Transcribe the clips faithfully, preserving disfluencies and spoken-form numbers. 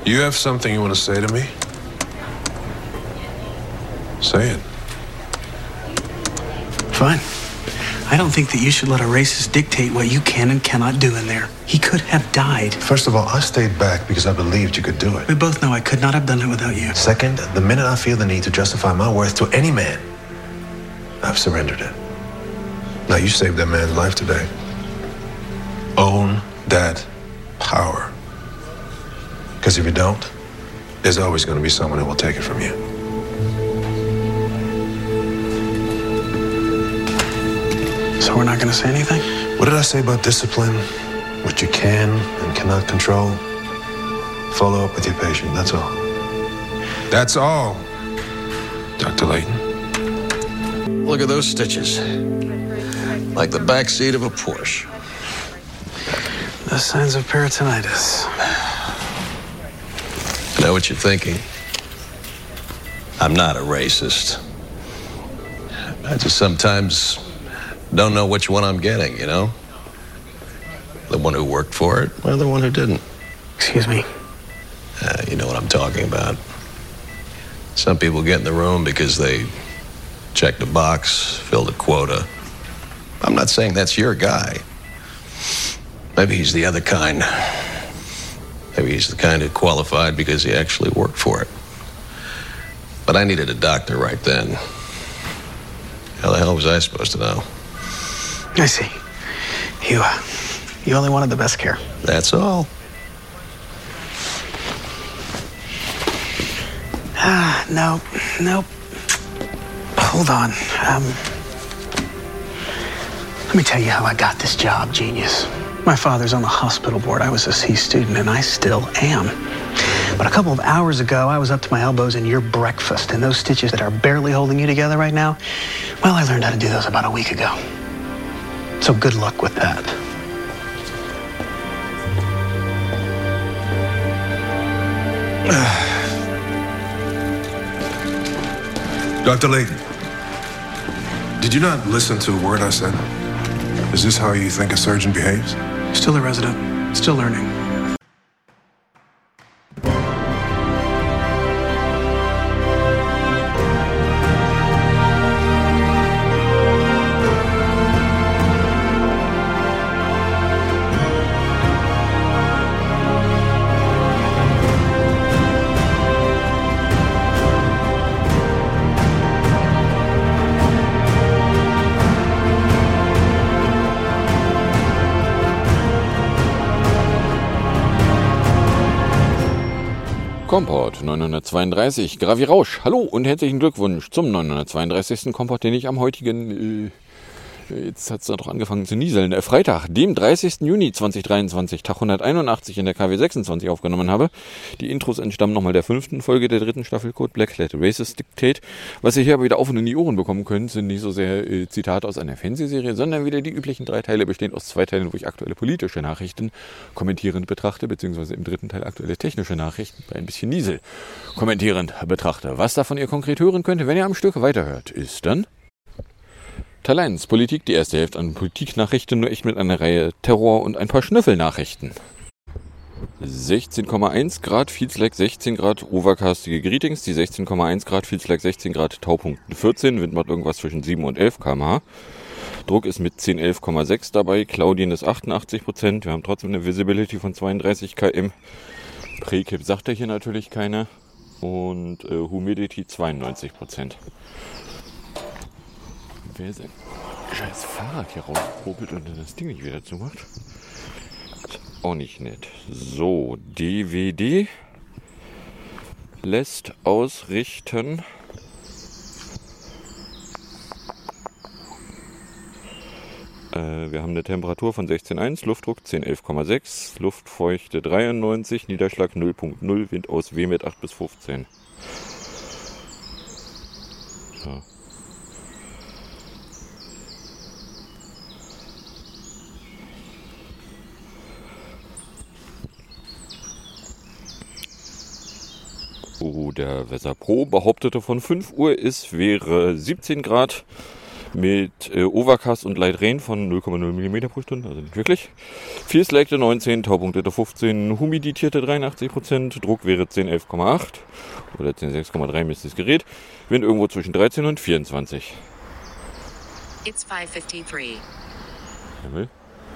You have something you want to say to me? Say it. Fine. I don't think that you should let a racist dictate what you can and cannot do in there. He could have died. First of all, I stayed back because I believed you could do it. We both know I could not have done it without you. Second, the minute I feel the need to justify my worth to any man, I've surrendered it. Now, you saved that man's life today. Own that power. Because if you don't, there's always going to be someone who will take it from you. So we're not going to say anything? What did I say about discipline? What you can and cannot control? Follow up with your patient, that's all. That's all, Doctor Layton. Look at those stitches. Like the back seat of a Porsche. The signs of peritonitis. I know what you're thinking. I'm not a racist. I just sometimes don't know which one I'm getting, you know? The one who worked for it or the one who didn't. Excuse me? Uh, you know what I'm talking about. Some people get in the room because they checked a box, filled a quota. I'm not saying that's your guy. Maybe he's the other kind. Maybe he's the kind who qualified because he actually worked for it. But I needed a doctor right then. How the hell was I supposed to know? I see. You, uh, you only wanted the best care. That's all. Ah, no, nope. Hold on. Um, let me tell you how I got this job, genius. My father's on the hospital board. I was a C student, and I still am. But a couple of hours ago, I was up to my elbows in your breakfast, and those stitches that are barely holding you together right now, well, I learned how to do those about a week ago. So good luck with that. Doctor Layton, did you not listen to a word I said? Is this how you think a surgeon behaves? Still a resident, still learning. Kompott neunhundertzweiunddreißig, Gravi Rausch, hallo und herzlichen Glückwunsch zum neunhundertzweiunddreißigsten Kompott, den ich am heutigen, äh, jetzt hat es doch angefangen zu nieseln, äh, Freitag, dem dreißigsten Juni zweitausenddreiundzwanzig, Tag hunderteinundachtzig in der K W sechsundzwanzig aufgenommen habe. Die Intros entstammen nochmal der fünften Folge der dritten Staffel Code Black Letter Racist Dictate. Was ihr hier aber wieder auf und in die Ohren bekommen könnt, sind nicht so sehr äh, Zitate aus einer Fernsehserie, sondern wieder die üblichen drei Teile, bestehend aus zwei Teilen, wo ich aktuelle politische Nachrichten kommentierend betrachte, beziehungsweise im dritten Teil aktuelle technische Nachrichten bei ein bisschen Niesel kommentierend betrachte. Was davon ihr konkret hören könnt, wenn ihr am Stück weiterhört, ist dann Teil eins, Politik, die erste Hälfte an Politiknachrichten, nur echt mit einer Reihe Terror und ein paar Schnüffelnachrichten. sechzehn Komma eins Grad, feels like sechzehn Grad, overcastige Greetings, die sechzehn Komma eins Grad, feels like sechzehn Grad, Taupunkten vierzehn, Wind macht irgendwas zwischen sieben und elf Kilometer pro Stunde. Druck ist mit zehn, elf Komma sechs dabei, Claudien ist achtundachtzig Prozent, wir haben trotzdem eine Visibility von zweiunddreißig Kilometer pro Stunde. Prekip sagt er hier natürlich keine. Und äh, Humidity zweiundneunzig Prozent. Wer sein scheiß Fahrrad hier rauspopelt und dann das Ding nicht wieder zumacht? Ist auch nicht nett. So, D W D lässt ausrichten. Äh, wir haben eine Temperatur von sechzehn Komma eins, Luftdruck zehn, elf Komma sechs, Luftfeuchte dreiundneunzig, Niederschlag null Komma null, Wind aus W mit acht bis fünfzehn. So. Oh, der Weser Pro behauptete von fünf Uhr, es wäre siebzehn Grad. mit äh, Overcast und Light Rain von null Komma null Millimeter pro Stunde, also nicht wirklich. Feels Like neunzehn, Taupunkte fünfzehn, Humidierte dreiundachtzig Prozent, Druck wäre zehn elf Komma acht oder zehn sechs Komma drei misst das Gerät. Wind irgendwo zwischen dreizehn und vierundzwanzig. It's five fifty-three. Jawohl.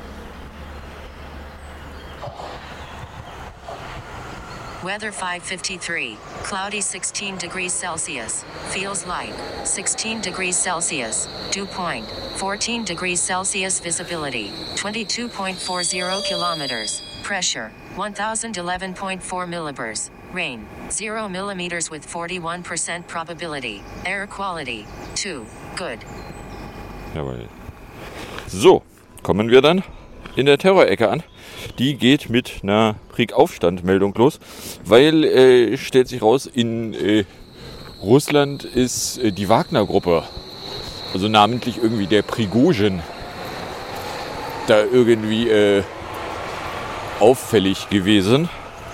Weather five fifty-three. Cloudy sixteen degrees Celsius. Feels light sixteen degrees Celsius. Dew point fourteen degrees Celsius. Visibility twenty-two point four zero kilometers. Pressure one thousand eleven point four millibars. Rain zero millimeters with forty-one percent probability. Air quality two. Good. Jawohl. So, kommen wir dann in der Terrorecke an. Die geht mit einer Krieg-Aufstand-Meldung los, weil, äh, stellt sich raus, in äh, Russland ist äh, die Wagner-Gruppe, also namentlich irgendwie der Prigozhin, da irgendwie äh, auffällig gewesen.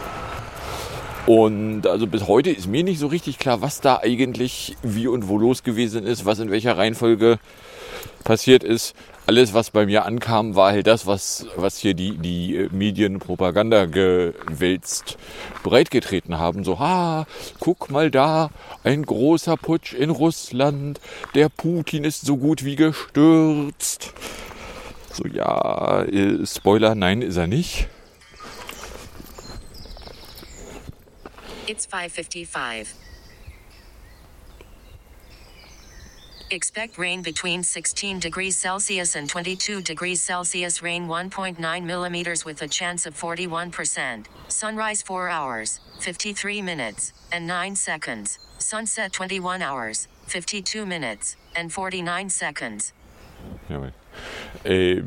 Und also bis heute ist mir nicht so richtig klar, was da eigentlich wie und wo los gewesen ist, was in welcher Reihenfolge passiert ist. Alles, was bei mir ankam, war halt das, was, was hier die, die Medienpropaganda gewälzt breitgetreten haben. So, ha, guck mal da, ein großer Putsch in Russland, der Putin ist so gut wie gestürzt. So, ja, äh, Spoiler, nein, ist er nicht. It's five fifty-five. Expect rain between sixteen degrees Celsius and twenty-two degrees Celsius. Rain one point nine millimeters with a chance of forty-one percent. Sunrise four hours, fifty-three minutes, and nine seconds. Sunset twenty-one hours, fifty-two minutes, and forty-nine seconds. Jawohl. Äh,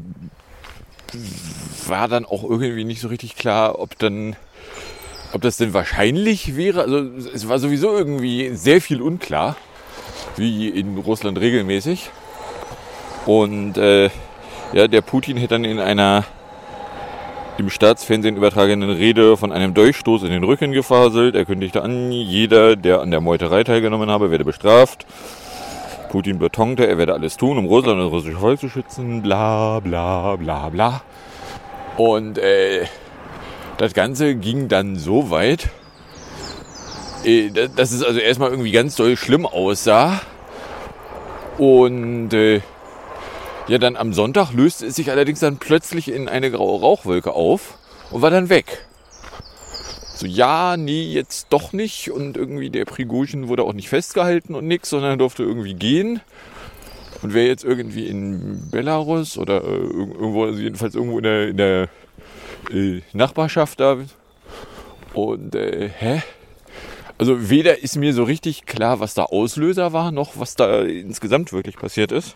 war dann auch irgendwie nicht so richtig klar, ob dann, ob das denn wahrscheinlich wäre. Also es war sowieso irgendwie sehr viel unklar, wie in Russland regelmäßig. Und äh, ja, der Putin hätte dann in einer im Staatsfernsehen übertragenen Rede von einem Dolchstoß in den Rücken gefaselt. Er kündigte an, jeder, der an der Meuterei teilgenommen habe, werde bestraft. Putin betonte, er werde alles tun, um Russland und das russische Volk zu schützen. Bla bla bla bla. Und äh, das Ganze ging dann so weit, dass es also erstmal irgendwie ganz doll schlimm aussah. Und äh, ja, dann am Sonntag löste es sich allerdings dann plötzlich in eine graue Rauchwolke auf und war dann weg. So, ja, nee, jetzt doch nicht. Und irgendwie der Prigozhin wurde auch nicht festgehalten und nix, sondern durfte irgendwie gehen. Und wer jetzt irgendwie in Belarus oder äh, irgendwo, also jedenfalls irgendwo in der, in der äh, Nachbarschaft da. Und äh, hä? Also weder ist mir so richtig klar, was da Auslöser war, noch was da insgesamt wirklich passiert ist.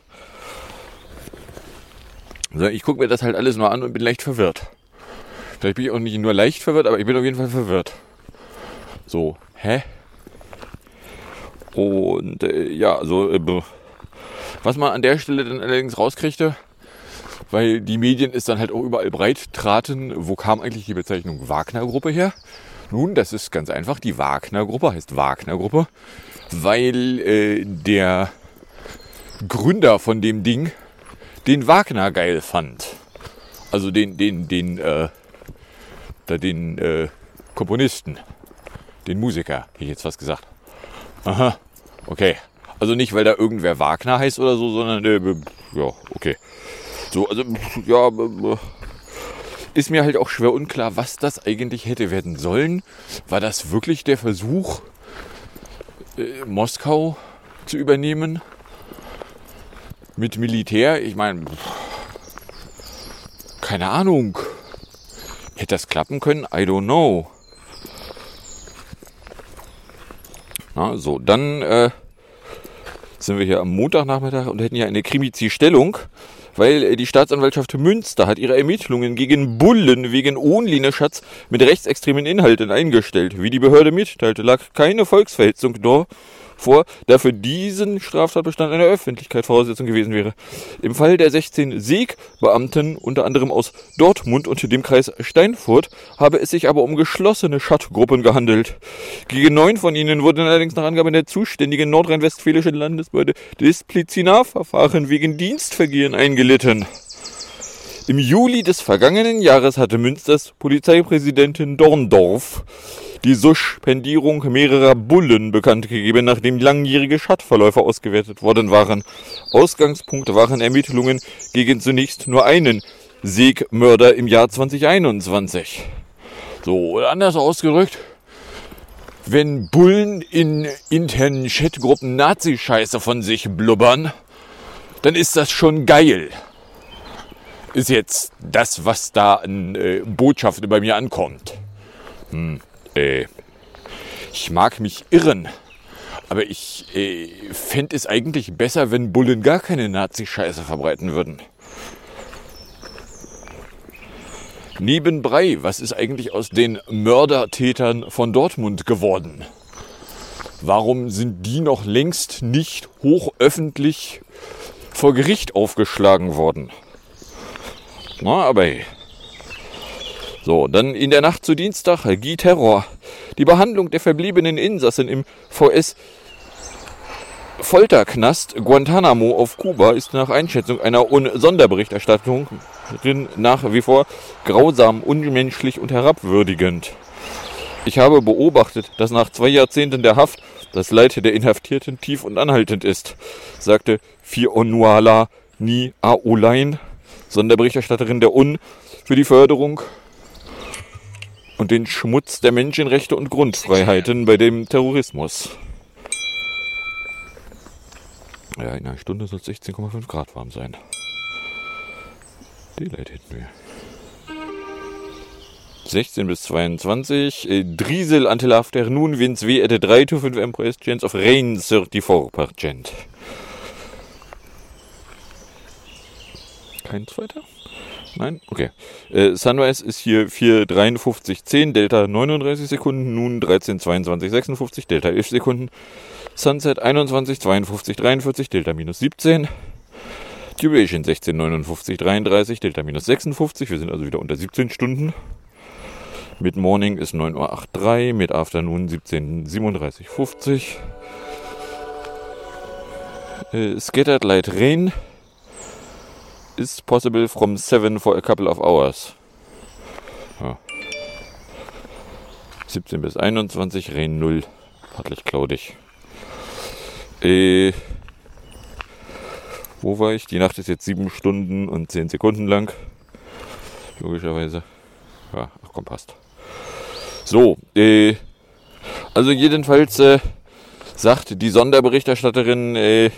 Also ich gucke mir das halt alles nur an und bin leicht verwirrt. Vielleicht bin ich auch nicht nur leicht verwirrt, aber ich bin auf jeden Fall verwirrt. So, hä? Und äh, ja, so äh, was man an der Stelle dann allerdings rauskriegte, weil die Medien es dann halt auch überall breit traten, wo kam eigentlich die Bezeichnung Wagner-Gruppe her? Nun, das ist ganz einfach. Die Wagner-Gruppe heißt Wagner-Gruppe, weil äh, der Gründer von dem Ding den Wagner geil fand. Also den, den, den, äh, den äh, Komponisten, den Musiker, hätte ich jetzt was gesagt. Aha, okay. Also nicht, weil da irgendwer Wagner heißt oder so, sondern, äh, ja, okay. So, also, ja, äh, ist mir halt auch schwer unklar, was das eigentlich hätte werden sollen. War das wirklich der Versuch, äh, Moskau zu übernehmen? Mit Militär? Ich meine, keine Ahnung. Hätte das klappen können? I don't know. Na, so, dann äh, sind wir hier am Montagnachmittag und hätten hier eine Krimizi-Stellung, weil die Staatsanwaltschaft Münster hat ihre Ermittlungen gegen Bullen wegen Ohnlineschatz mit rechtsextremen Inhalten eingestellt. Wie die Behörde mitteilte, lag keine Volksverhetzung vor, da für diesen Straftatbestand eine Öffentlichkeit Voraussetzung gewesen wäre. Im Fall der sechzehn Seeg-Beamten, unter anderem aus Dortmund und dem Kreis Steinfurt, habe es sich aber um geschlossene Schattgruppen gehandelt. Gegen neun von ihnen wurden allerdings nach Angaben der zuständigen nordrhein-westfälischen Landesbehörde Disziplinarverfahren wegen Dienstvergehen eingelitten. Im Juli des vergangenen Jahres hatte Münsters Polizeipräsidentin Dorndorf die Suspendierung mehrerer Bullen bekannt gegeben, nachdem langjährige Schattverläufe ausgewertet worden waren. Ausgangspunkt waren Ermittlungen gegen zunächst nur einen Seeg-Mörder im Jahr zweitausendeinundzwanzig. So, oder anders ausgedrückt, wenn Bullen in internen Chatgruppen Nazi-Scheiße von sich blubbern, dann ist das schon geil. Ist jetzt das, was da an äh, Botschaften bei mir ankommt. Hm, äh, ich mag mich irren, aber ich äh, fände es eigentlich besser, wenn Bullen gar keine Nazi-Scheiße verbreiten würden. Nebenbei, was ist eigentlich aus den Mördertätern von Dortmund geworden? Warum sind die noch längst nicht hochöffentlich vor Gericht aufgeschlagen worden? Na, aber hey. So, dann in der Nacht zu Dienstag, Guy Terror. Die Behandlung der verbliebenen Insassen im V S-Folterknast Guantanamo auf Kuba ist nach Einschätzung einer U N-Sonderberichterstattung nach wie vor grausam, unmenschlich und herabwürdigend. Ich habe beobachtet, dass nach zwei Jahrzehnten der Haft das Leid der Inhaftierten tief und anhaltend ist, sagte Fionuala Ni Aulain, Sonderberichterstatterin der U N für die Förderung und den Schmutz der Menschenrechte und Grundfreiheiten bei dem Terrorismus. Ja, in einer Stunde soll es sechzehn Komma fünf Grad warm sein. Daylight hätten wir. sechzehn bis zweiundzwanzig. Driesel ante l'afternoon winds V at drei to five M chance of rain thirty-four percent. Kein zweiter? Nein? Okay. Äh, Sunrise ist hier vier dreiundfünfzig zehn, Delta neununddreißig Sekunden, nun dreizehn zweiundzwanzig sechsundfünfzig, Delta elf Sekunden. Sunset einundzwanzig zweiundfünfzig dreiundvierzig, Delta minus siebzehn. Duration sechzehn neunundfünfzig dreiunddreißig, Delta minus sechsundfünfzig. Wir sind also wieder unter siebzehn Stunden. Mid Morning ist neun Uhr dreiundachtzig, Mid Afternoon siebzehn siebenunddreißig fünfzig. Äh, Scattered Light Rain is possible from seven for a couple of hours. Ja. siebzehn bis einundzwanzig, Rain null, partlich cloudig. Äh, wo war ich? Die Nacht ist jetzt sieben Stunden und zehn Sekunden lang. Logischerweise. Ja, ach komm, passt. So, äh, also jedenfalls äh, sagt die Sonderberichterstatterin, äh,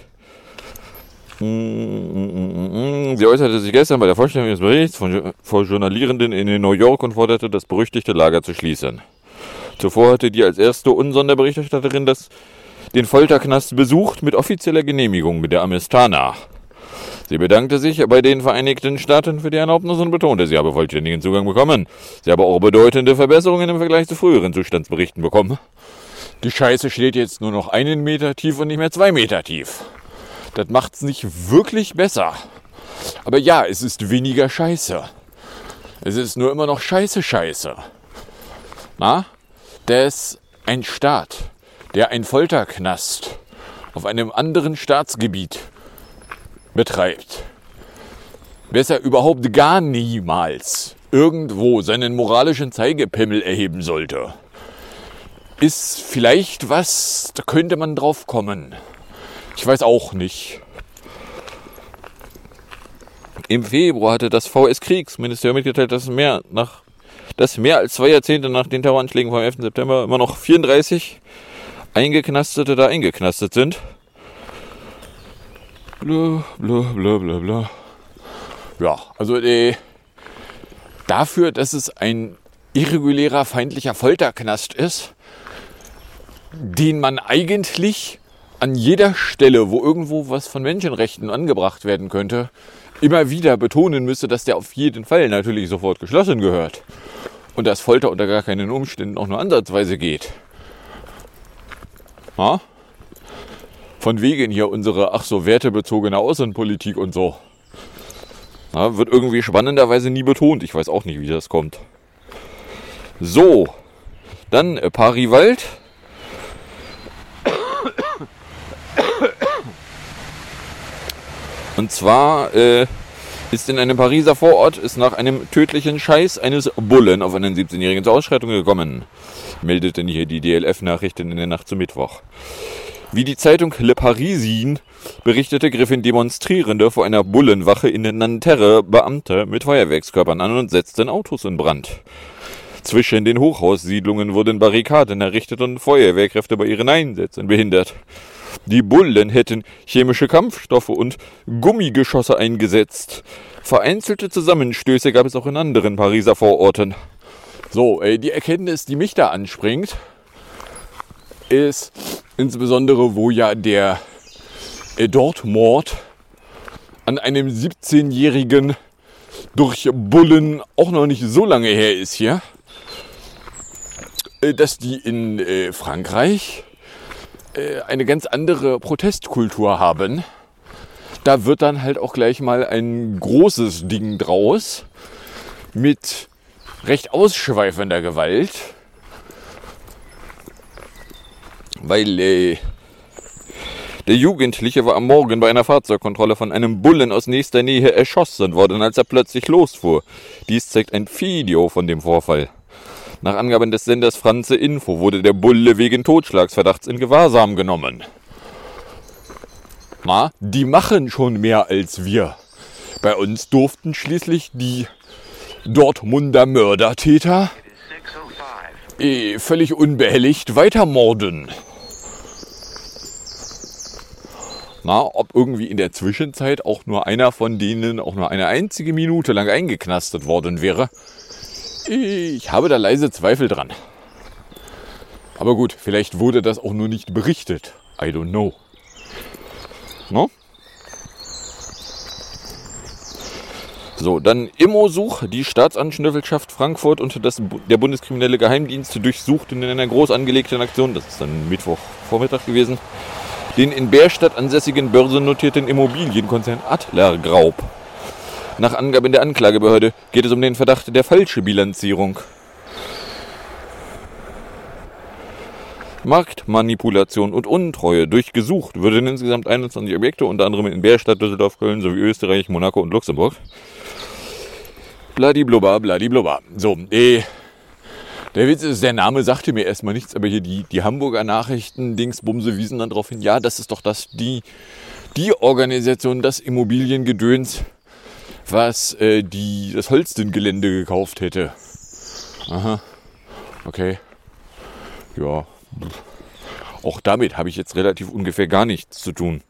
sie äußerte sich gestern bei der Vorstellung des Berichts von, von Journalierenden in New York und forderte, das berüchtigte Lager zu schließen. Zuvor hatte die als erste U N-Sonderberichterstatterin das, den Folterknast besucht mit offizieller Genehmigung mit der Amistana. Sie bedankte sich bei den Vereinigten Staaten für die Erlaubnis und betonte, sie habe vollständigen Zugang bekommen. Sie habe auch bedeutende Verbesserungen im Vergleich zu früheren Zustandsberichten bekommen. Die Scheiße steht jetzt nur noch einen Meter tief und nicht mehr zwei Meter tief. Das macht's nicht wirklich besser. Aber ja, es ist weniger Scheiße. Es ist nur immer noch Scheiße, Scheiße. Na? Dass ein Staat, der einen Folterknast auf einem anderen Staatsgebiet betreibt, besser überhaupt gar niemals irgendwo seinen moralischen Zeigepimmel erheben sollte, ist vielleicht was, da könnte man drauf kommen. Ich weiß auch nicht. Im Februar hatte das V S-Kriegsministerium mitgeteilt, dass mehr, nach, dass mehr als zwei Jahrzehnte nach den Terroranschlägen vom elften September immer noch vierunddreißig Eingeknastete da eingeknastet sind. Bla, bla, bla, bla, bla. Ja, also äh, dafür, dass es ein irregulärer, feindlicher Folterknast ist, den man eigentlich an jeder Stelle, wo irgendwo was von Menschenrechten angebracht werden könnte, immer wieder betonen müsste, dass der auf jeden Fall natürlich sofort geschlossen gehört. Und dass Folter unter gar keinen Umständen auch nur ansatzweise geht. Ja? Von wegen hier unsere, ach so, wertebezogene Außenpolitik und so. Ja, wird irgendwie spannenderweise nie betont. Ich weiß auch nicht, wie das kommt. So, dann äh, Pariwald. Und zwar äh, ist in einem Pariser Vorort ist nach einem tödlichen Scheiß eines Bullen auf einen siebzehnjährigen zur Ausschreitung gekommen, meldeten hier die D L F-Nachrichten in der Nacht zum Mittwoch. Wie die Zeitung Le Parisien berichtete, griffen Demonstrierende vor einer Bullenwache in Nanterre Beamte mit Feuerwerkskörpern an und setzten Autos in Brand. Zwischen den Hochhaussiedlungen wurden Barrikaden errichtet und Feuerwehrkräfte bei ihren Einsätzen behindert. Die Bullen hätten chemische Kampfstoffe und Gummigeschosse eingesetzt. Vereinzelte Zusammenstöße gab es auch in anderen Pariser Vororten. So, ey, die Erkenntnis, die mich da anspringt, ist insbesondere, wo ja der äh, Dortmord an einem siebzehnjährigen durch Bullen auch noch nicht so lange her ist hier, äh, dass die in äh, Frankreich äh, eine ganz andere Protestkultur haben. Da wird dann halt auch gleich mal ein großes Ding draus mit recht ausschweifender Gewalt. Weil äh, der Jugendliche war am Morgen bei einer Fahrzeugkontrolle von einem Bullen aus nächster Nähe erschossen worden, als er plötzlich losfuhr. Dies zeigt ein Video von dem Vorfall. Nach Angaben des Senders France Info wurde der Bulle wegen Totschlagsverdachts in Gewahrsam genommen. Na, die machen schon mehr als wir. Bei uns durften schließlich die Dortmunder Mördertäter eh, völlig unbehelligt weitermorden. Na, ob irgendwie in der Zwischenzeit auch nur einer von denen auch nur eine einzige Minute lang eingeknastet worden wäre, ich habe da leise Zweifel dran. Aber gut, vielleicht wurde das auch nur nicht berichtet. I don't know. No? So, dann Immosuch. Die Staatsanwaltschaft Frankfurt und das, der Bundeskriminelle Geheimdienst durchsuchten in einer groß angelegten Aktion, das ist dann Mittwochvormittag gewesen, den in Bärstadt ansässigen börsennotierten Immobilienkonzern Adler Graup. Nach Angaben der Anklagebehörde geht es um den Verdacht der Falschbilanzierung, Marktmanipulation und Untreue. Durchgesucht würden insgesamt einundzwanzig Objekte, unter anderem in Bärstadt, Düsseldorf, Köln sowie Österreich, Monaco und Luxemburg. Bladiblubba, bladiblubba. So, eh, der Witz ist, der Name sagte mir erstmal nichts, aber hier die, die Hamburger Nachrichten, Dingsbumse, wiesen dann darauf hin, ja, das ist doch das, die, die Organisation, das Immobiliengedöns, was äh, die, das Holsten-Gelände gekauft hätte. Aha, okay. Ja, auch damit habe ich jetzt relativ ungefähr gar nichts zu tun.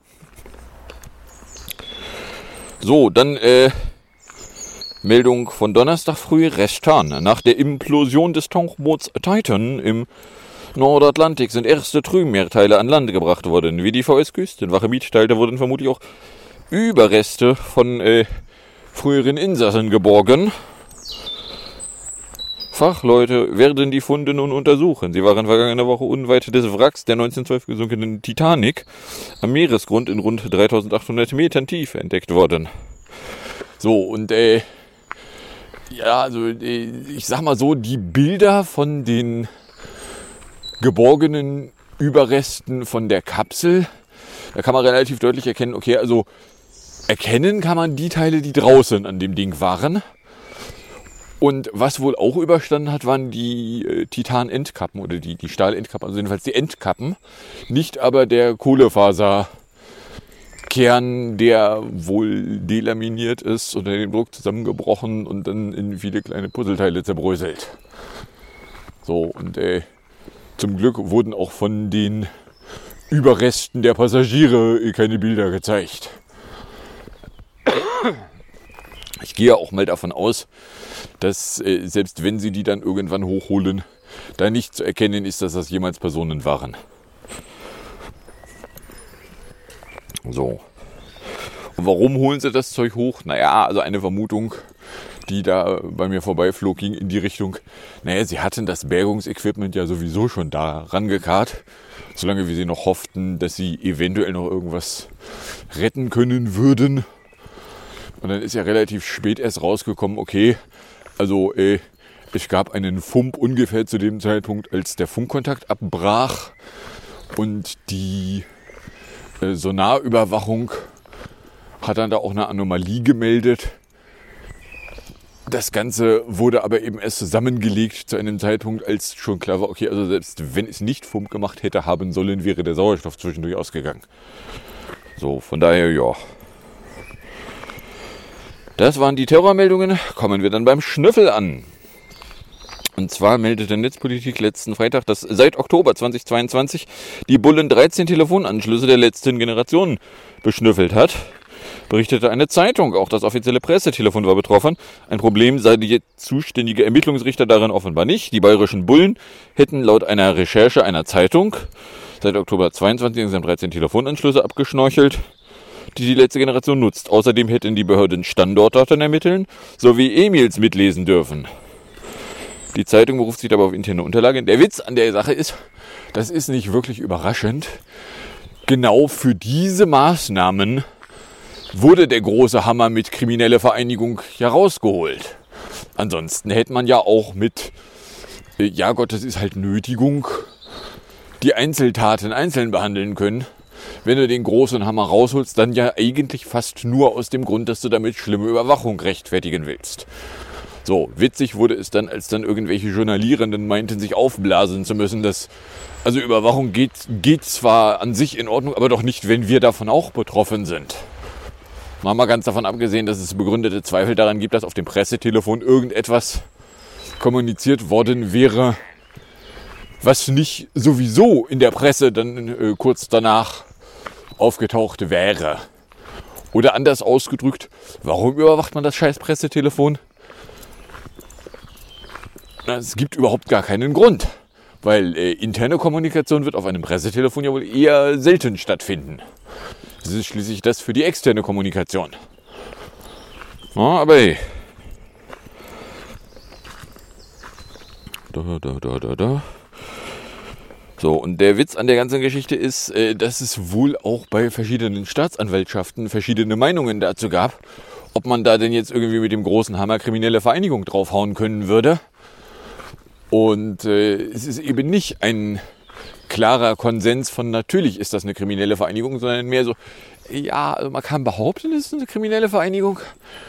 So, dann äh, Meldung von Donnerstag früh, Restan. Nach der Implosion des Tauchboots Titan im Nordatlantik sind erste Trümmerteile an Land gebracht worden. Wie die V S-Küstenwache mitteilte, wurden vermutlich auch Überreste von äh, früheren Insassen geborgen. Fachleute werden die Funde nun untersuchen. Sie waren vergangene Woche unweit des Wracks der neunzehnhundertzwölf gesunkenen Titanic am Meeresgrund in rund dreitausendachthundert Metern Tiefe entdeckt worden. So, und äh, ja, also äh, ich sag mal so, die Bilder von den geborgenen Überresten von der Kapsel, da kann man relativ deutlich erkennen, okay, also erkennen kann man die Teile, die draußen an dem Ding waren. Und was wohl auch überstanden hat, waren die äh, Titan-Endkappen oder die, die Stahl-Endkappen, also jedenfalls die Endkappen, nicht aber der Kohlefaserkern, der wohl delaminiert ist oder den Druck zusammengebrochen und dann in viele kleine Puzzleteile zerbröselt. So, und äh, zum Glück wurden auch von den Überresten der Passagiere keine Bilder gezeigt. Ich gehe auch mal davon aus, dass äh, selbst wenn sie die dann irgendwann hochholen, da nicht zu erkennen ist, dass das jemals Personen waren. So. Und warum holen sie das Zeug hoch? Naja, also eine Vermutung, die da bei mir vorbeiflog, ging in die Richtung, naja, sie hatten das Bergungsequipment ja sowieso schon da rangekarrt, solange wir sie noch hofften, dass sie eventuell noch irgendwas retten können würden. Und dann ist ja relativ spät erst rausgekommen, okay, also äh, es gab einen Fump ungefähr zu dem Zeitpunkt, als der Funkkontakt abbrach und die äh, Sonarüberwachung hat dann da auch eine Anomalie gemeldet. Das Ganze wurde aber eben erst zusammengelegt zu einem Zeitpunkt, als schon klar war, okay, also selbst wenn es nicht Fump gemacht hätte haben sollen, wäre der Sauerstoff zwischendurch ausgegangen. So, von daher, ja. Das waren die Terrormeldungen. Kommen wir dann beim Schnüffel an. Und zwar meldete Netzpolitik letzten Freitag, dass seit Oktober zweitausendzweiundzwanzig die Bullen dreizehn Telefonanschlüsse der letzten Generation beschnüffelt hat. Berichtete eine Zeitung, auch das offizielle Pressetelefon war betroffen. Ein Problem sei die zuständige Ermittlungsrichter darin offenbar nicht. Die bayerischen Bullen hätten laut einer Recherche einer Zeitung seit Oktober zweiundzwanzig insgesamt dreizehn Telefonanschlüsse abgeschnorchelt, die die letzte Generation nutzt. Außerdem hätten die Behörden Standortdaten ermitteln sowie E-Mails mitlesen dürfen. Die Zeitung beruft sich dabei auf interne Unterlagen. Der Witz an der Sache ist, das ist nicht wirklich überraschend. Genau für diese Maßnahmen wurde der große Hammer mit kriminelle Vereinigung ja rausgeholt. Ansonsten hätte man ja auch mit, äh, ja Gott, das ist halt Nötigung, die Einzeltaten einzeln behandeln können. Wenn du den großen Hammer rausholst, dann ja eigentlich fast nur aus dem Grund, dass du damit schlimme Überwachung rechtfertigen willst. So, witzig wurde es dann, als dann irgendwelche Journalierenden meinten, sich aufblasen zu müssen, dass, also Überwachung geht, geht zwar an sich in Ordnung, aber doch nicht, wenn wir davon auch betroffen sind. Mal mal ganz davon abgesehen, dass es begründete Zweifel daran gibt, dass auf dem Pressetelefon irgendetwas kommuniziert worden wäre, was nicht sowieso in der Presse dann äh, kurz danach aufgetaucht wäre. Oder anders ausgedrückt, warum überwacht man das scheiß Pressetelefon? Na, es gibt überhaupt gar keinen Grund, weil äh, interne Kommunikation wird auf einem Pressetelefon ja wohl eher selten stattfinden. Das ist schließlich das für die externe Kommunikation. Ja, aber hey. Da, da, da, da, da. So, und der Witz an der ganzen Geschichte ist, äh, dass es wohl auch bei verschiedenen Staatsanwaltschaften verschiedene Meinungen dazu gab, ob man da denn jetzt irgendwie mit dem großen Hammer kriminelle Vereinigung draufhauen können würde. Und äh, es ist eben nicht ein klarer Konsens von natürlich ist das eine kriminelle Vereinigung, sondern mehr so, ja, also man kann behaupten, es ist eine kriminelle Vereinigung,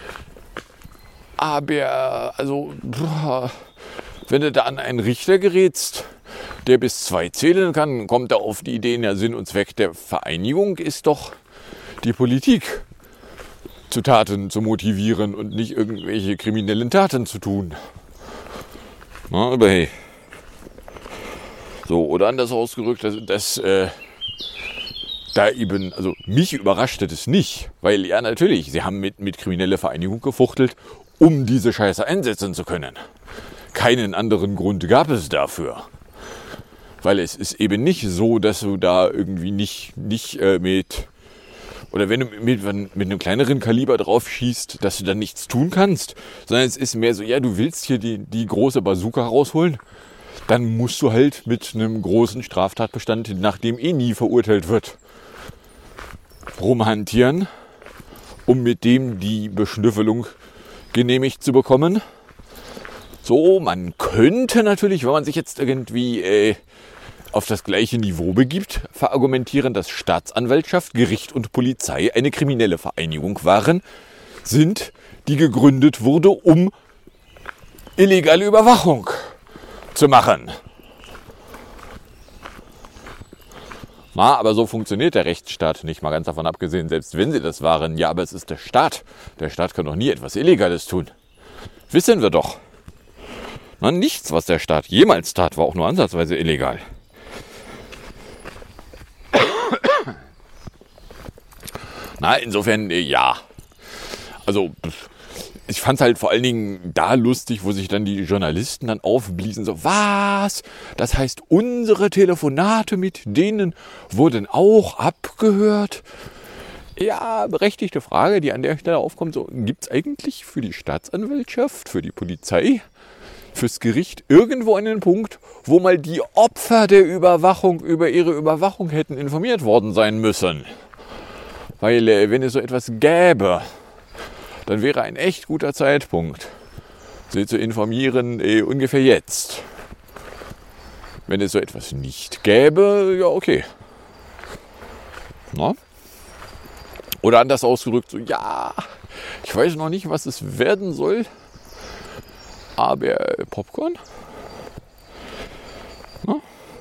aber also, wenn du da an einen Richter gerätst, der bis zwei zählen kann, kommt er auf die Idee, der Sinn und Zweck der Vereinigung ist doch, die Politik zu Taten zu motivieren und nicht irgendwelche kriminellen Taten zu tun. Na, aber hey. So, oder anders ausgedrückt, dass, dass äh, da eben, also mich überraschte das nicht, weil ja natürlich, sie haben mit, mit krimineller Vereinigung gefuchtelt, um diese Scheiße einsetzen zu können. Keinen anderen Grund gab es dafür. Weil es ist eben nicht so, dass du da irgendwie nicht, nicht äh, mit, oder wenn du mit, mit einem kleineren Kaliber drauf schießt, dass du dann nichts tun kannst, sondern es ist mehr so, ja, du willst hier die, die große Bazooka rausholen, dann musst du halt mit einem großen Straftatbestand, nachdem eh nie verurteilt wird, rumhantieren, um mit dem die Beschnüffelung genehmigt zu bekommen. So, man könnte natürlich, wenn man sich jetzt irgendwie äh, auf das gleiche Niveau begibt, verargumentieren, dass Staatsanwaltschaft, Gericht und Polizei eine kriminelle Vereinigung waren, sind, die gegründet wurde, um illegale Überwachung zu machen. Na, aber so funktioniert der Rechtsstaat nicht, mal ganz davon abgesehen, selbst wenn sie das waren. Ja, aber es ist der Staat. Der Staat kann doch nie etwas Illegales tun. Wissen wir doch. Na, nichts, was der Staat jemals tat, war auch nur ansatzweise illegal. Na, insofern, ja. Also, ich fand es halt vor allen Dingen da lustig, wo sich dann die Journalisten dann aufbliesen, so, was? Das heißt, unsere Telefonate mit denen wurden auch abgehört? Ja, berechtigte Frage, die an der Stelle aufkommt. So, gibt es eigentlich für die Staatsanwaltschaft, für die Polizei, fürs Gericht irgendwo einen Punkt, wo mal die Opfer der Überwachung über ihre Überwachung hätten informiert worden sein müssen? Weil äh, wenn es so etwas gäbe, dann wäre ein echt guter Zeitpunkt, sie zu informieren, äh, ungefähr jetzt. Wenn es so etwas nicht gäbe, ja okay. Na? Oder anders ausgedrückt, so ja, ich weiß noch nicht, was es werden soll, aber Popcorn? Na?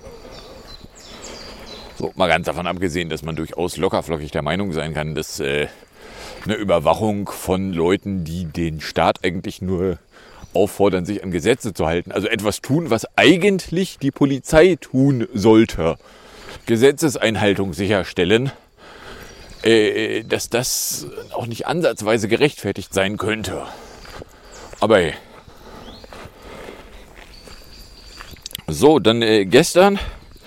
So, mal ganz davon abgesehen, dass man durchaus lockerflockig der Meinung sein kann, dass äh, eine Überwachung von Leuten, die den Staat eigentlich nur auffordern, sich an Gesetze zu halten, also etwas tun, was eigentlich die Polizei tun sollte, Gesetzeseinhaltung sicherstellen, äh, dass das auch nicht ansatzweise gerechtfertigt sein könnte. Aber hey. So, dann äh, gestern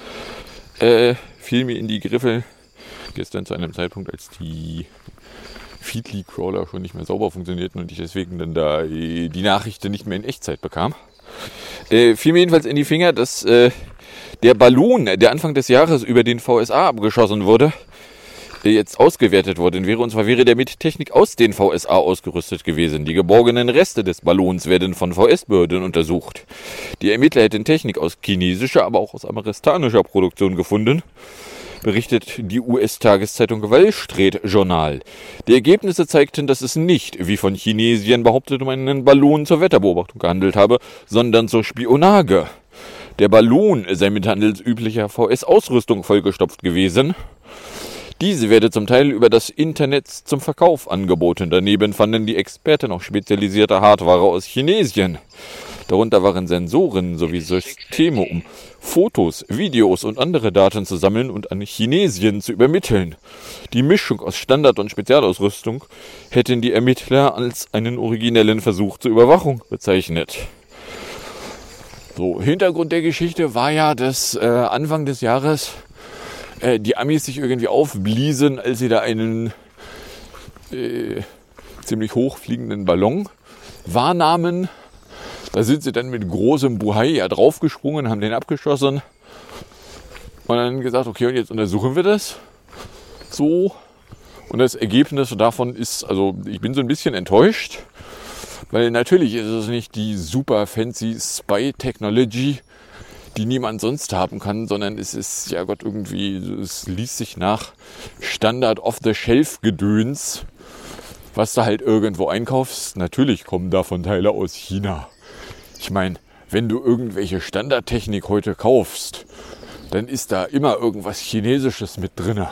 äh, fiel mir in die Griffe, gestern zu einem Zeitpunkt, als die Feedly-Crawler schon nicht mehr sauber funktionierten und ich deswegen dann da äh, die Nachrichten nicht mehr in Echtzeit bekam, äh, fiel mir jedenfalls in die Finger, dass äh, der Ballon, der Anfang des Jahres über den V S A abgeschossen wurde, jetzt ausgewertet worden wäre. Und zwar wäre der mit Technik aus den V S A ausgerüstet gewesen. Die geborgenen Reste des Ballons werden von V S-Behörden untersucht. Die Ermittler hätten Technik aus chinesischer, aber auch aus amerikanischer Produktion gefunden, berichtet die U S-Tageszeitung Wall Street Journal. Die Ergebnisse zeigten, dass es nicht, wie von Chinesien behauptet, um einen Ballon zur Wetterbeobachtung gehandelt habe, sondern zur Spionage. Der Ballon sei mit handelsüblicher V S-Ausrüstung vollgestopft gewesen. Diese werde zum Teil über das Internet zum Verkauf angeboten. Daneben fanden die Experten auch spezialisierte Hardware aus Chinesien. Darunter waren Sensoren sowie Systeme, um Fotos, Videos und andere Daten zu sammeln und an Chinesien zu übermitteln. Die Mischung aus Standard- und Spezialausrüstung hätten die Ermittler als einen originellen Versuch zur Überwachung bezeichnet. So, Hintergrund der Geschichte war ja, dass äh, Anfang des Jahres äh, die Amis sich irgendwie aufbliesen, als sie da einen äh, ziemlich hochfliegenden Ballon wahrnahmen. Da sind sie dann mit großem Buhai ja draufgesprungen, haben den abgeschossen und dann gesagt, okay, und jetzt untersuchen wir das. So. Und das Ergebnis davon ist, also ich bin so ein bisschen enttäuscht, weil natürlich ist es nicht die super fancy Spy-Technology, die niemand sonst haben kann, sondern es ist, ja Gott, irgendwie, es liest sich nach Standard-off-the-Shelf-Gedöns, was du halt irgendwo einkaufst. Natürlich kommen davon Teile aus China. Ich meine, wenn du irgendwelche Standardtechnik heute kaufst, dann ist da immer irgendwas Chinesisches mit drin.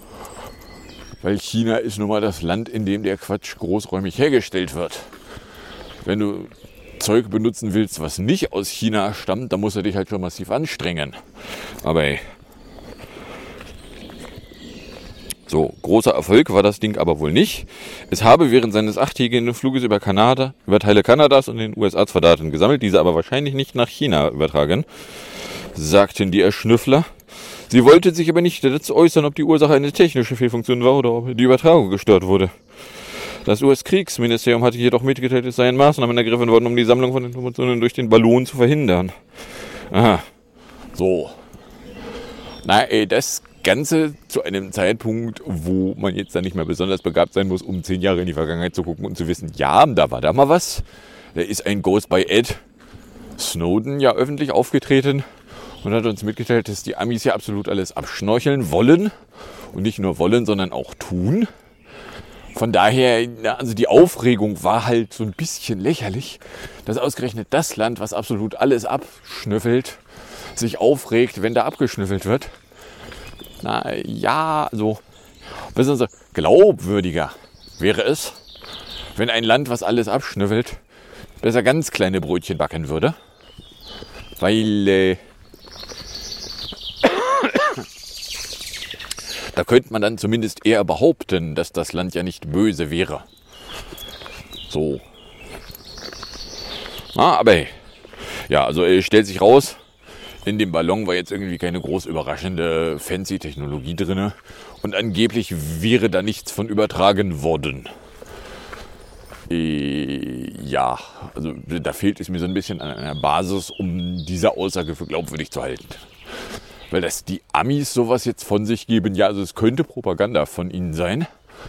Weil China ist nun mal das Land, in dem der Quatsch großräumig hergestellt wird. Wenn du Zeug benutzen willst, was nicht aus China stammt, dann musst du dich halt schon massiv anstrengen. Aber ey. So, großer Erfolg war das Ding aber wohl nicht. Es habe während seines achttägigen Fluges über Kanada, über Teile Kanadas und den U S A zwar Daten gesammelt, diese aber wahrscheinlich nicht nach China übertragen, sagten die Erschnüffler. Sie wollten sich aber nicht dazu äußern, ob die Ursache eine technische Fehlfunktion war oder ob die Übertragung gestört wurde. Das U S-Kriegsministerium hatte jedoch mitgeteilt, es seien Maßnahmen ergriffen worden, um die Sammlung von Informationen durch den Ballon zu verhindern. Aha, so. Na ey, das Ganze zu einem Zeitpunkt, wo man jetzt dann nicht mehr besonders begabt sein muss, um zehn Jahre in die Vergangenheit zu gucken und zu wissen, ja, da war da mal was. Da ist ein Ghost by Ed Snowden ja öffentlich aufgetreten und hat uns mitgeteilt, dass die Amis ja absolut alles abschnorcheln wollen. Und nicht nur wollen, sondern auch tun. Von daher, also die Aufregung war halt so ein bisschen lächerlich, dass ausgerechnet das Land, was absolut alles abschnüffelt, sich aufregt, wenn da abgeschnüffelt wird. Na ja, also, wissen Sie, glaubwürdiger wäre es, wenn ein Land, was alles abschnüffelt, besser ganz kleine Brötchen backen würde. Weil, äh, da könnte man dann zumindest eher behaupten, dass das Land ja nicht böse wäre. So. Na, aber hey. Ja, also äh, stellt sich raus, in dem Ballon war jetzt irgendwie keine groß überraschende Fancy-Technologie drin. Und angeblich wäre da nichts von übertragen worden. Äh, ja, also da fehlt es mir so ein bisschen an einer Basis, um diese Aussage für glaubwürdig zu halten. Weil dass die Amis sowas jetzt von sich geben, ja, also es könnte Propaganda von ihnen sein.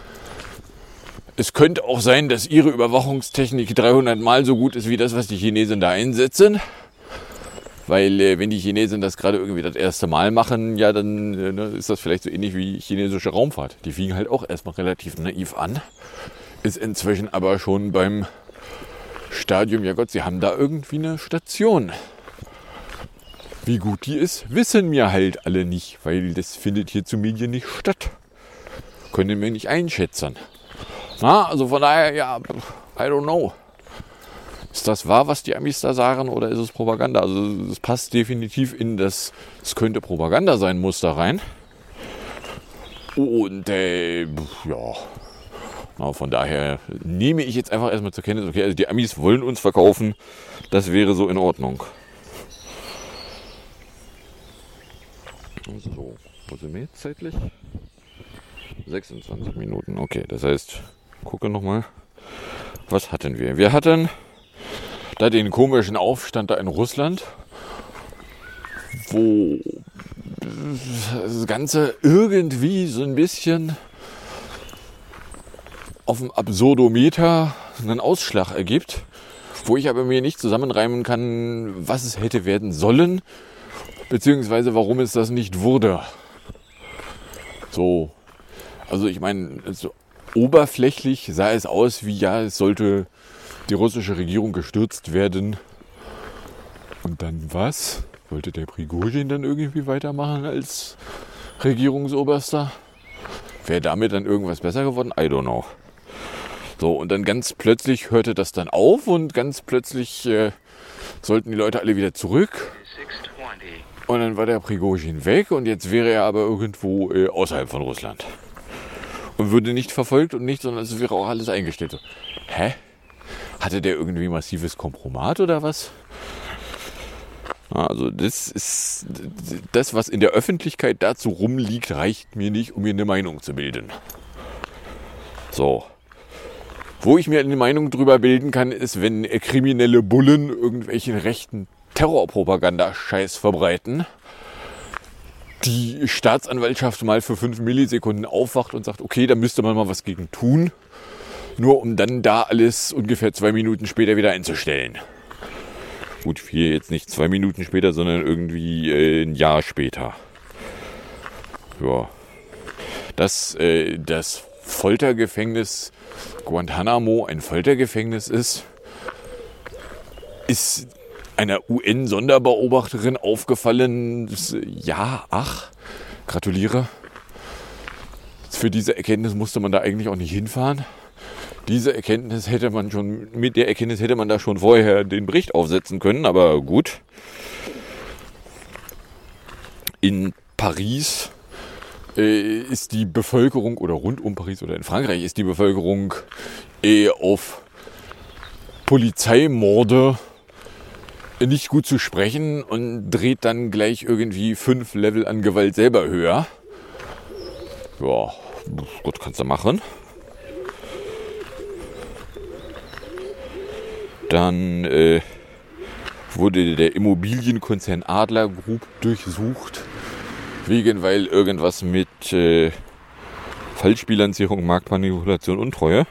Es könnte auch sein, dass ihre Überwachungstechnik dreihundert Mal so gut ist wie das, was die Chinesen da einsetzen. Weil äh, wenn die Chinesen das gerade irgendwie das erste Mal machen, ja, dann äh, ne, ist das vielleicht so ähnlich wie chinesische Raumfahrt. Die fliegen halt auch erstmal relativ naiv an. Ist inzwischen aber schon beim Stadium, ja Gott, sie haben da irgendwie eine Station. Wie gut die ist, wissen wir halt alle nicht, weil das findet hier zu Medien nicht statt. Können wir nicht einschätzen. Na, also von daher, ja, I don't know. Ist das wahr, was die Amis da sagen, oder ist es Propaganda? Also es passt definitiv in das, es könnte Propaganda sein, Muster rein. Und äh, ja, na, von daher nehme ich jetzt einfach erstmal zur Kenntnis, okay, also die Amis wollen uns verkaufen, das wäre so in Ordnung. So, wo sind wir jetzt zeitlich? sechsundzwanzig Minuten, okay, das heißt, gucke nochmal, was hatten wir? Wir hatten da den komischen Aufstand da in Russland, wo das Ganze irgendwie so ein bisschen auf dem Absurdometer einen Ausschlag ergibt, wo ich aber mir nicht zusammenreimen kann, was es hätte werden sollen, beziehungsweise warum es das nicht wurde. So, also ich meine, so oberflächlich sah es aus wie, ja, es sollte die russische Regierung gestürzt werden. Und dann was? Wollte der Prigozhin dann irgendwie weitermachen als Regierungsoberster? Wäre damit dann irgendwas besser geworden? I don't know. So, und dann ganz plötzlich hörte das dann auf und ganz plötzlich äh, sollten die Leute alle wieder zurück. Und dann war der Prigozhin weg und jetzt wäre er aber irgendwo äh, außerhalb von Russland. Und würde nicht verfolgt und nicht, sondern es wäre auch alles eingestellt. So, hä? Hatte der irgendwie massives Kompromat oder was? Also das ist das, was in der Öffentlichkeit dazu rumliegt, reicht mir nicht, um mir eine Meinung zu bilden. So. Wo ich mir eine Meinung drüber bilden kann, ist, wenn kriminelle Bullen irgendwelchen rechten Terrorpropaganda-Scheiß verbreiten, die Staatsanwaltschaft mal für fünf Millisekunden aufwacht und sagt, okay, da müsste man mal was gegen tun, nur um dann da alles ungefähr zwei Minuten später wieder einzustellen. Gut, hier jetzt nicht zwei Minuten später, sondern irgendwie äh, ein Jahr später. Ja. Dass äh, das Foltergefängnis Guantanamo ein Foltergefängnis ist, ist einer U N-Sonderbeobachterin aufgefallen. Ja, ach, gratuliere. Für diese Erkenntnis musste man da eigentlich auch nicht hinfahren. Diese Erkenntnis hätte man schon, mit der Erkenntnis hätte man da schon vorher den Bericht aufsetzen können, aber gut. In Paris äh, ist die Bevölkerung, oder rund um Paris oder in Frankreich ist die Bevölkerung äh, auf Polizeimorde nicht gut zu sprechen und dreht dann gleich irgendwie fünf Level an Gewalt selber höher. Ja, gut, kannst du machen. Dann äh, wurde der Immobilienkonzern Adler Group durchsucht, wegen weil irgendwas mit äh, Falschbilanzierung, Marktmanipulation, Untreue.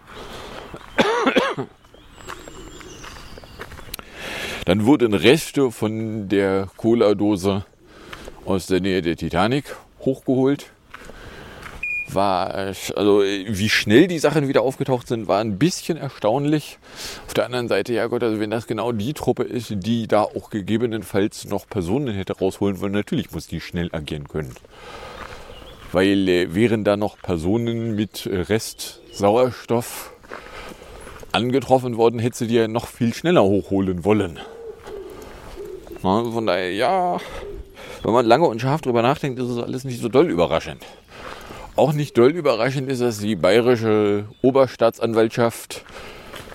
Dann wurden Reste von der Cola-Dose aus der Nähe der Titanic hochgeholt. War, also wie schnell die Sachen wieder aufgetaucht sind, war ein bisschen erstaunlich. Auf der anderen Seite, ja Gott, also wenn das genau die Truppe ist, die da auch gegebenenfalls noch Personen hätte rausholen wollen, natürlich muss die schnell agieren können. Weil äh, wären da noch Personen mit Rest Sauerstoff angetroffen worden, hätte sie die ja noch viel schneller hochholen wollen. Na, von daher, ja, wenn man lange und scharf drüber nachdenkt, ist es alles nicht so doll überraschend. Auch nicht doll überraschend ist, dass die bayerische Oberstaatsanwaltschaft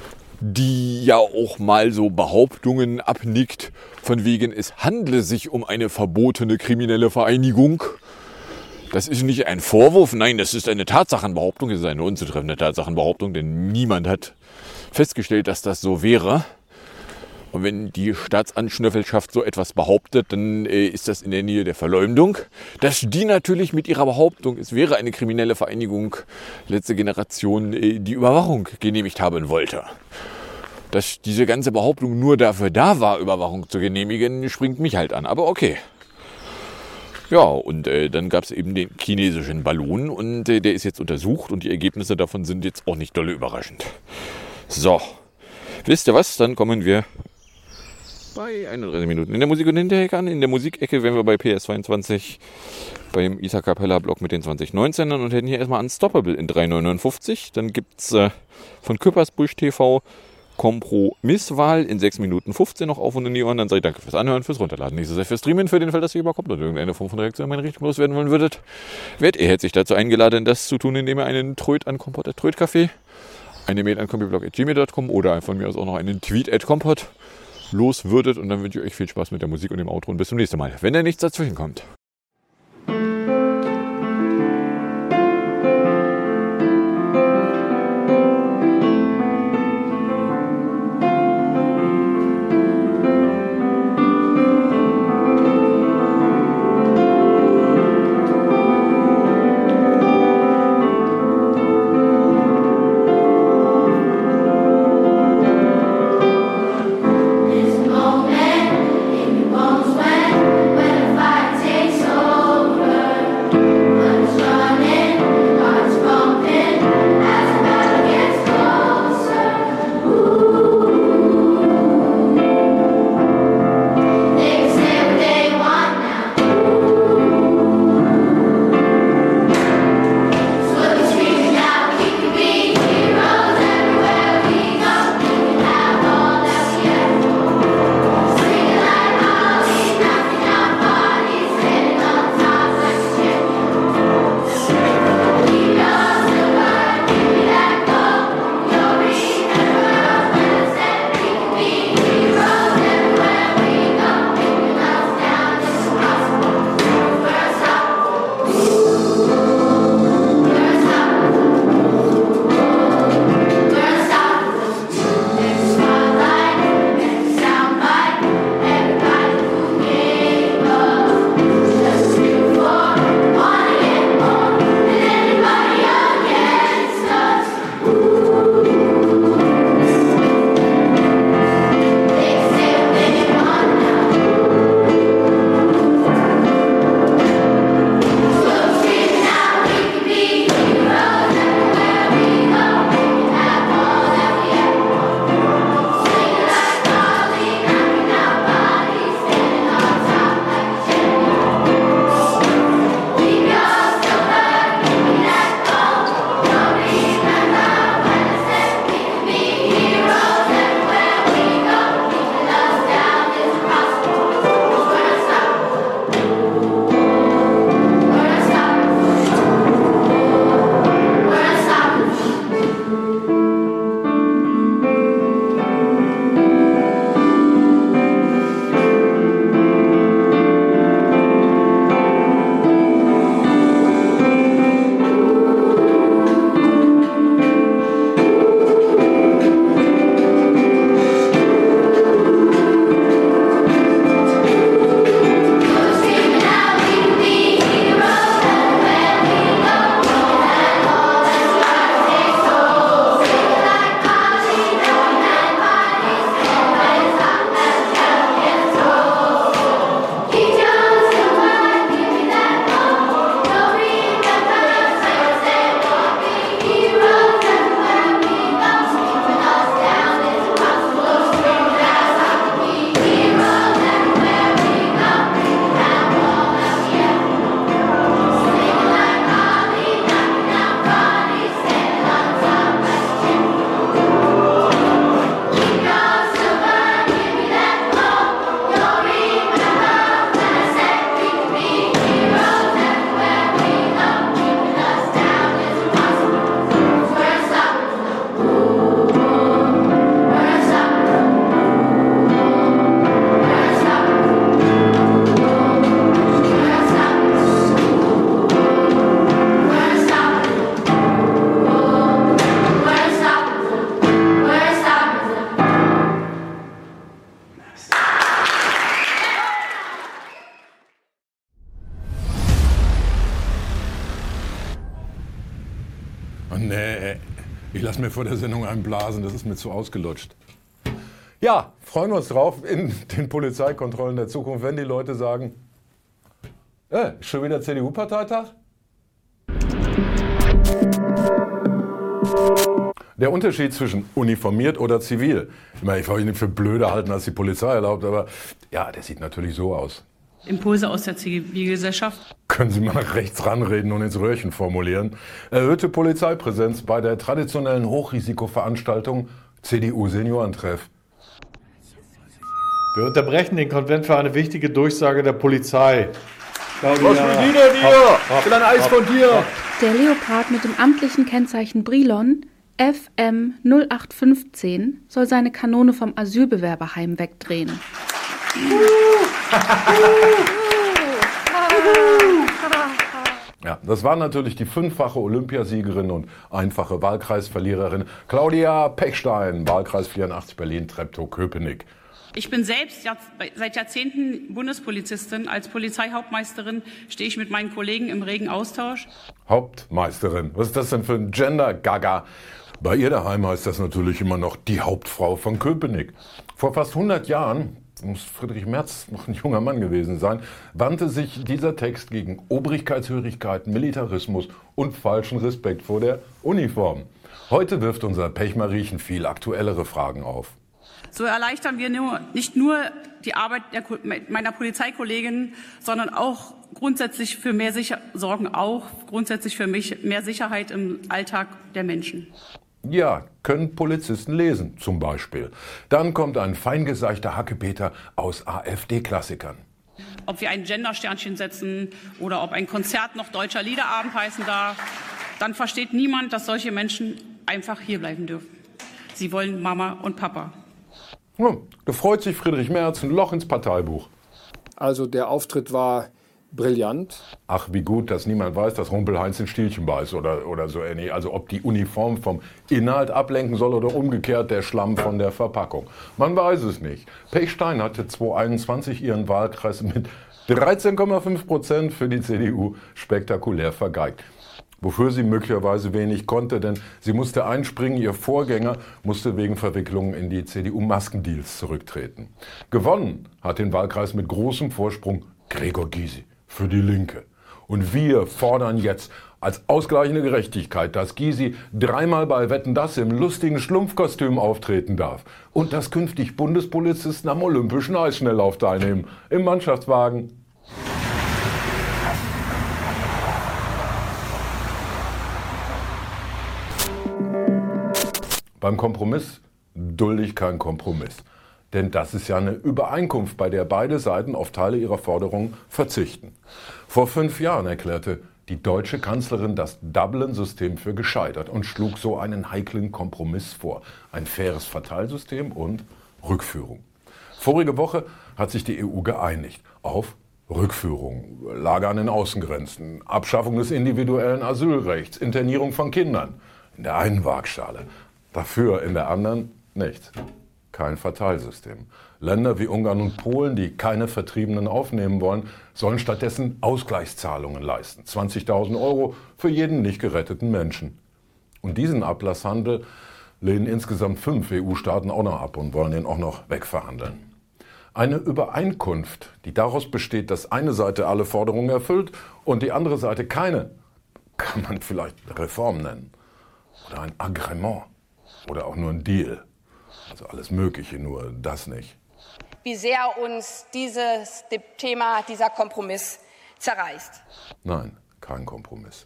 die ja auch mal so Behauptungen abnickt, von wegen es handle sich um eine verbotene kriminelle Vereinigung. Das ist nicht ein Vorwurf, nein, das ist eine Tatsachenbehauptung, es ist eine unzutreffende Tatsachenbehauptung, denn niemand hat festgestellt, dass das so wäre. Und wenn die Staatsanschnüffelschaft so etwas behauptet, dann äh, ist das in der Nähe der Verleumdung. Dass die natürlich mit ihrer Behauptung, es wäre eine kriminelle Vereinigung, letzte Generation äh, die Überwachung genehmigt haben wollte. Dass diese ganze Behauptung nur dafür da war, Überwachung zu genehmigen, springt mich halt an. Aber okay. Ja, und äh, dann gab es eben den chinesischen Ballon und äh, der ist jetzt untersucht und die Ergebnisse davon sind jetzt auch nicht dolle überraschend. So, wisst ihr was? Dann kommen wir bei einunddreißig Minuten in der Musik und Hinterecke an. In der Musikecke wären wir bei P S zweiundzwanzig beim Isa Capella Block mit den zwanzig neunzehnern und hätten hier erstmal Unstoppable in drei neunundfünfzig. Dann gibt es äh, von Küppersbusch T V Kompromisswahl in sechs Minuten fünfzehn noch auf und in die Ohren. Dann sage ich danke fürs Anhören, fürs Runterladen. Nächstes Mal fürs Streamen, für den Fall, dass ihr überkommt oder irgendeine Form von Reaktion in meine Richtung loswerden wollen würdet. Werdet ihr herzlich dazu eingeladen, das zu tun, indem ihr einen Tröd an Kompott at Trödcafé, eine Mail an kompiblog at gmail punkt com oder von mir aus auch noch einen Tweet at Kompott los würdet. Und dann wünsche ich euch viel Spaß mit der Musik und dem Outro und bis zum nächsten Mal, wenn da nichts dazwischen kommt. This moment in your bones when, when the fire takes nee, ich lasse mir vor der Sendung einen blasen, das ist mir zu ausgelutscht. Ja, freuen wir uns drauf in den Polizeikontrollen der Zukunft, wenn die Leute sagen, äh, schon wieder C D U-Parteitag? Der Unterschied zwischen uniformiert oder zivil, ich meine, ich wollte ihn nicht für blöder halten, als die Polizei erlaubt, aber ja, der sieht natürlich so aus. Impulse aus der Zivilgesellschaft. Können Sie mal nach rechts ranreden und ins Röhrchen formulieren. Erhöhte Polizeipräsenz bei der traditionellen Hochrisikoveranstaltung C D U-Seniorentreff. Wir unterbrechen den Konvent für eine wichtige Durchsage der Polizei. Claudia. Was will die denn hier? Ich will ein Eis von dir. Der Leopard mit dem amtlichen Kennzeichen Brilon F M null acht fünfzehn soll seine Kanone vom Asylbewerberheim wegdrehen. Ja, das war natürlich die fünffache Olympiasiegerin und einfache Wahlkreisverliererin Claudia Pechstein, Wahlkreis vierundachtzig Berlin, Treptow-Köpenick. Ich bin selbst seit Jahrzehnten Bundespolizistin. Als Polizeihauptmeisterin stehe ich mit meinen Kollegen im regen Austausch. Hauptmeisterin, was ist das denn für ein Gender-Gaga? Bei ihr daheim heißt das natürlich immer noch die Hauptfrau von Köpenick. Vor fast hundert Jahren, muss Friedrich Merz noch ein junger Mann gewesen sein, wandte sich dieser Text gegen Obrigkeitshörigkeit, Militarismus und falschen Respekt vor der Uniform. Heute wirft unser Pechmariechen viel aktuellere Fragen auf. So erleichtern wir nur, nicht nur die Arbeit der, meiner Polizeikolleginnen, sondern auch grundsätzlich für mehr Sicher- sorgen auch grundsätzlich für mich mehr Sicherheit im Alltag der Menschen. Ja, können Polizisten lesen, zum Beispiel. Dann kommt ein feingeseichter Hackepeter aus AfD-Klassikern. Ob wir ein Gender-Sternchen setzen oder ob ein Konzert noch Deutscher Liederabend heißen darf, dann versteht niemand, dass solche Menschen einfach hierbleiben dürfen. Sie wollen Mama und Papa. Ja, da freut sich Friedrich Merz, ein Loch ins Parteibuch. Also der Auftritt war brillant. Ach, wie gut, dass niemand weiß, dass Rumpelheinz ein Stielchen beißt oder, oder so ähnlich. Also ob die Uniform vom Inhalt ablenken soll oder umgekehrt der Schlamm von der Verpackung. Man weiß es nicht. Pechstein hatte zweitausendeinundzwanzig ihren Wahlkreis mit dreizehn Komma fünf Prozent für die C D U spektakulär vergeigt. Wofür sie möglicherweise wenig konnte, denn sie musste einspringen, ihr Vorgänger musste wegen Verwicklungen in die C D U-Maskendeals zurücktreten. Gewonnen hat den Wahlkreis mit großem Vorsprung Gregor Gysi für die Linke. Und wir fordern jetzt als ausgleichende Gerechtigkeit, dass Gysi dreimal bei Wetten, dass im lustigen Schlumpfkostüm auftreten darf und dass künftig Bundespolizisten am Olympischen Eisschnelllauf teilnehmen, im Mannschaftswagen. Beim Kompromiss dulde ich keinen Kompromiss. Denn das ist ja eine Übereinkunft, bei der beide Seiten auf Teile ihrer Forderungen verzichten. Vor fünf Jahren erklärte die deutsche Kanzlerin das Dublin-System für gescheitert und schlug so einen heiklen Kompromiss vor. Ein faires Verteilsystem und Rückführung. Vorige Woche hat sich die E U geeinigt auf Rückführung, Lager an den Außengrenzen, Abschaffung des individuellen Asylrechts, Internierung von Kindern. In der einen Waagschale. Dafür in der anderen nichts. Kein Verteilsystem. Länder wie Ungarn und Polen, die keine Vertriebenen aufnehmen wollen, sollen stattdessen Ausgleichszahlungen leisten. zwanzigtausend Euro für jeden nicht geretteten Menschen. Und diesen Ablasshandel lehnen insgesamt fünf E U-Staaten auch noch ab und wollen ihn auch noch wegverhandeln. Eine Übereinkunft, die daraus besteht, dass eine Seite alle Forderungen erfüllt und die andere Seite keine, kann man vielleicht Reform nennen. Oder ein Agreement. Oder auch nur ein Deal. Also alles Mögliche, nur das nicht. Wie sehr uns dieses Thema, dieser Kompromiss zerreißt. Nein, kein Kompromiss.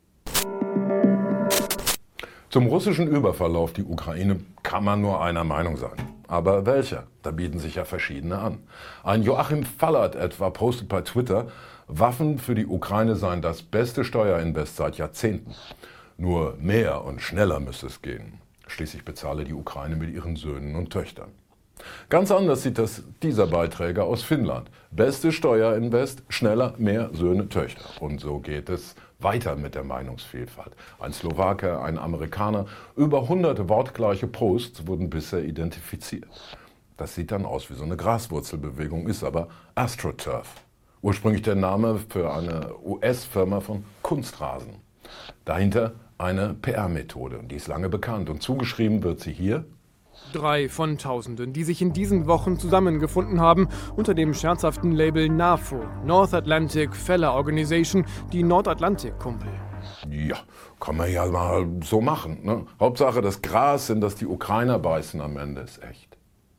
Zum russischen Überfall auf die Ukraine kann man nur einer Meinung sein. Aber welcher? Da bieten sich ja verschiedene an. Ein Joachim Fallert etwa postet bei Twitter, Waffen für die Ukraine seien das beste Steuerinvest seit Jahrzehnten. Nur mehr und schneller müsse es gehen. Schließlich bezahle die Ukraine mit ihren Söhnen und Töchtern. Ganz anders sieht das dieser Beiträger aus Finnland. Beste Steuerinvest, schneller, mehr Söhne, Töchter. Und so geht es weiter mit der Meinungsvielfalt. Ein Slowake, ein Amerikaner, über hundert wortgleiche Posts wurden bisher identifiziert. Das sieht dann aus wie so eine Graswurzelbewegung, ist aber AstroTurf. Ursprünglich der Name für eine U S-Firma von Kunstrasen. Dahinter Eine P R-Methode, die ist lange bekannt und zugeschrieben wird sie hier. Drei von Tausenden, die sich in diesen Wochen zusammengefunden haben unter dem scherzhaften Label NAFO, North Atlantic Fella Organization, die Nordatlantik-Kumpel. Ja, kann man ja mal so machen. Ne? Hauptsache das Gras, in das die Ukrainer beißen am Ende, ist echt.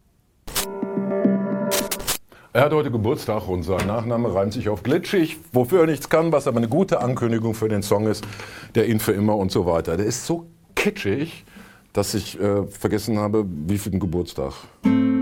Er hat heute Geburtstag und sein Nachname reimt sich auf glitschig, wofür er nichts kann, was aber eine gute Ankündigung für den Song ist, der ihn für immer und so weiter. Der ist so kitschig, dass ich äh, vergessen habe, wie viel Geburtstag.